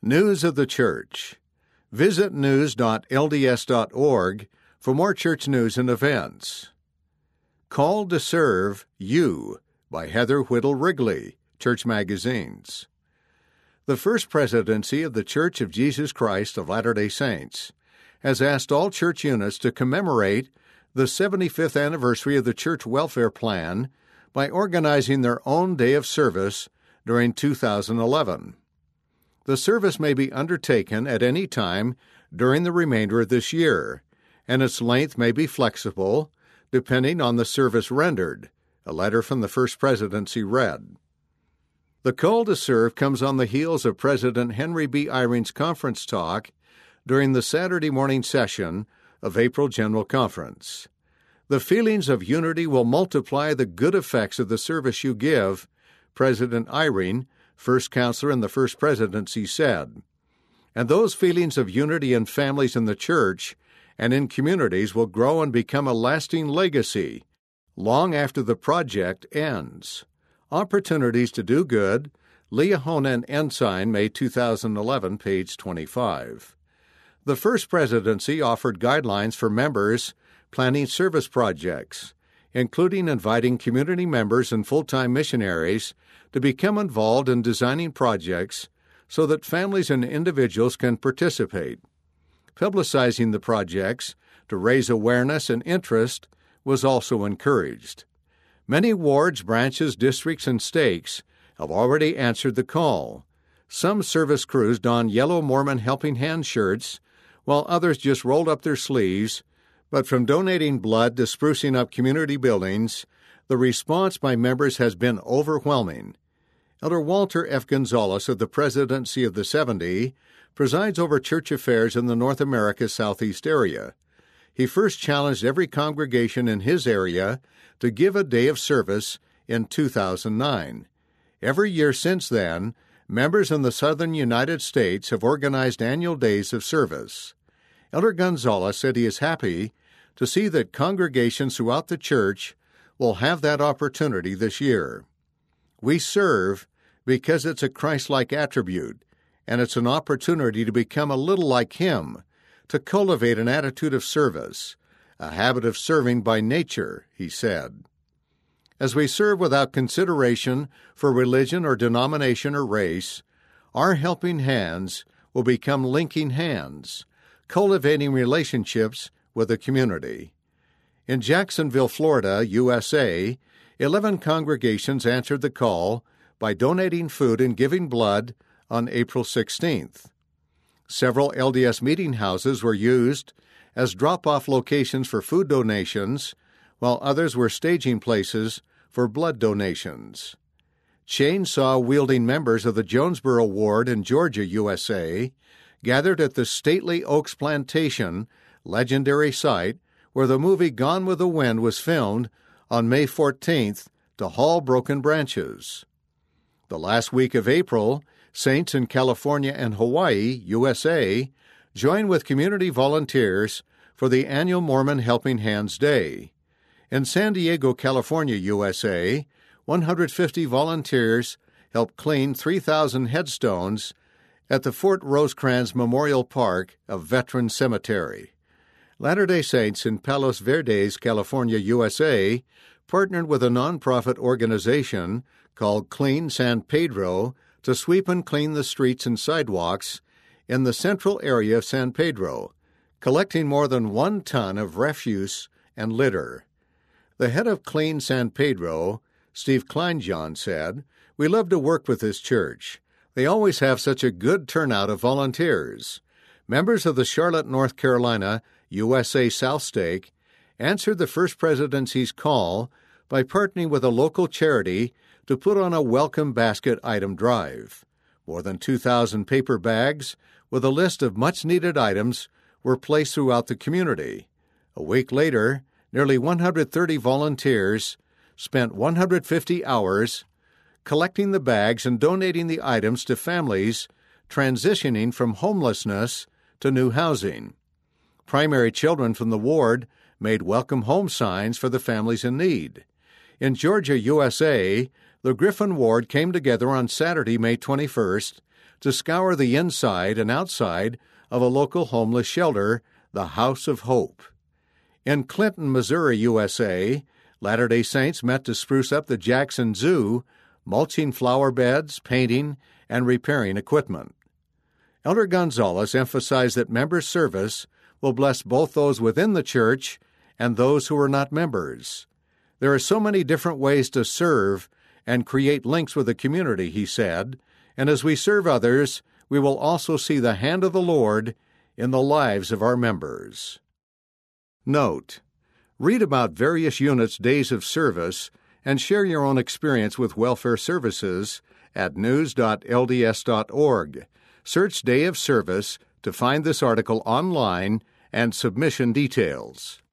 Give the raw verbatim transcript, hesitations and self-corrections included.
News of the Church. Visit news dot l d s dot org for more church news and events. Called to Serve, You by Heather Whittle Wrigley, Church Magazines. The First Presidency of the Church of Jesus Christ of Latter-day Saints has asked all church units to commemorate the seventy-fifth anniversary of the Church Welfare Plan by organizing their own day of service during two thousand eleven. The service may be undertaken at any time during the remainder of this year, and its length may be flexible, depending on the service rendered, a letter from the First Presidency read. The call to serve comes on the heels of President Henry B. Eyring's conference talk during the Saturday morning session of April General Conference. The feelings of unity will multiply the good effects of the service you give, President Eyring, First Counselor in the First Presidency, said. And those feelings of unity in families in the church and in communities will grow and become a lasting legacy long after the project ends. Opportunities to do good, Liahonen Ensign, May two thousand eleven, page twenty-five. The First Presidency offered guidelines for members planning service projects, including inviting community members and full-time missionaries to become involved in designing projects so that families and individuals can participate. Publicizing the projects to raise awareness and interest was also encouraged. Many wards, branches, districts, and stakes have already answered the call. Some service crews donned yellow Mormon Helping Hand shirts, while others just rolled up their sleeves. But from donating blood to sprucing up community buildings, the response by members has been overwhelming. Elder Walter F. Gonzalez of the Presidency of the seventy presides over church affairs in the North America Southeast area. He first challenged every congregation in his area to give a day of service in two thousand nine. Every year since then, members in the southern United States have organized annual days of service. Elder Gonzalez said he is happy to see that congregations throughout the church will have that opportunity this year. We serve because it's a Christ-like attribute, and it's an opportunity to become a little like Him, to cultivate an attitude of service, a habit of serving by nature, he said. As we serve without consideration for religion or denomination or race, our helping hands will become linking hands, cultivating relationships with the community. In Jacksonville, Florida, U S A, eleven congregations answered the call by donating food and giving blood on April sixteenth. Several L D S meeting houses were used as drop-off locations for food donations, while others were staging places for blood donations. Chainsaw-wielding members of the Jonesboro Ward in Georgia, U S A, gathered at the stately Oaks Plantation, legendary site where the movie Gone with the Wind was filmed on May fourteenth to haul broken branches. The last week of April, saints in California and Hawaii, U S A, joined with community volunteers for the annual Mormon Helping Hands Day. In San Diego, California, U S A, one hundred fifty volunteers helped clean three thousand headstones at the Fort Rosecrans Memorial Park of Veterans Cemetery. Latter-day Saints in Palos Verdes, California, U S A, partnered with a nonprofit organization called Clean San Pedro to sweep and clean the streets and sidewalks in the central area of San Pedro, collecting more than one ton of refuse and litter. The head of Clean San Pedro, Steve Kleinjohn, said, "We love to work with this church. They always have such a good turnout of volunteers." Members of the Charlotte, North Carolina, U S A South Stake answered the First Presidency's call by partnering with a local charity to put on a welcome basket item drive. More than two thousand paper bags with a list of much-needed items were placed throughout the community. A week later, nearly one hundred thirty volunteers spent one hundred fifty hours collecting the bags and donating the items to families transitioning from homelessness to new housing. Primary children from the ward made welcome home signs for the families in need. In Georgia, U S A, the Griffin Ward came together on Saturday, May twenty-first, to scour the inside and outside of a local homeless shelter, the House of Hope. In Clinton, Missouri, U S A, Latter-day Saints met to spruce up the Jackson Zoo, mulching flower beds, painting, and repairing equipment. Elder Gonzalez emphasized that member service will bless both those within the church and those who are not members. There are so many different ways to serve and create links with the community, he said, and as we serve others, we will also see the hand of the Lord in the lives of our members. Note: read about various units' days of service and share your own experience with welfare services at news dot L D S dot org. Search Day of Service to find this article online and submission details.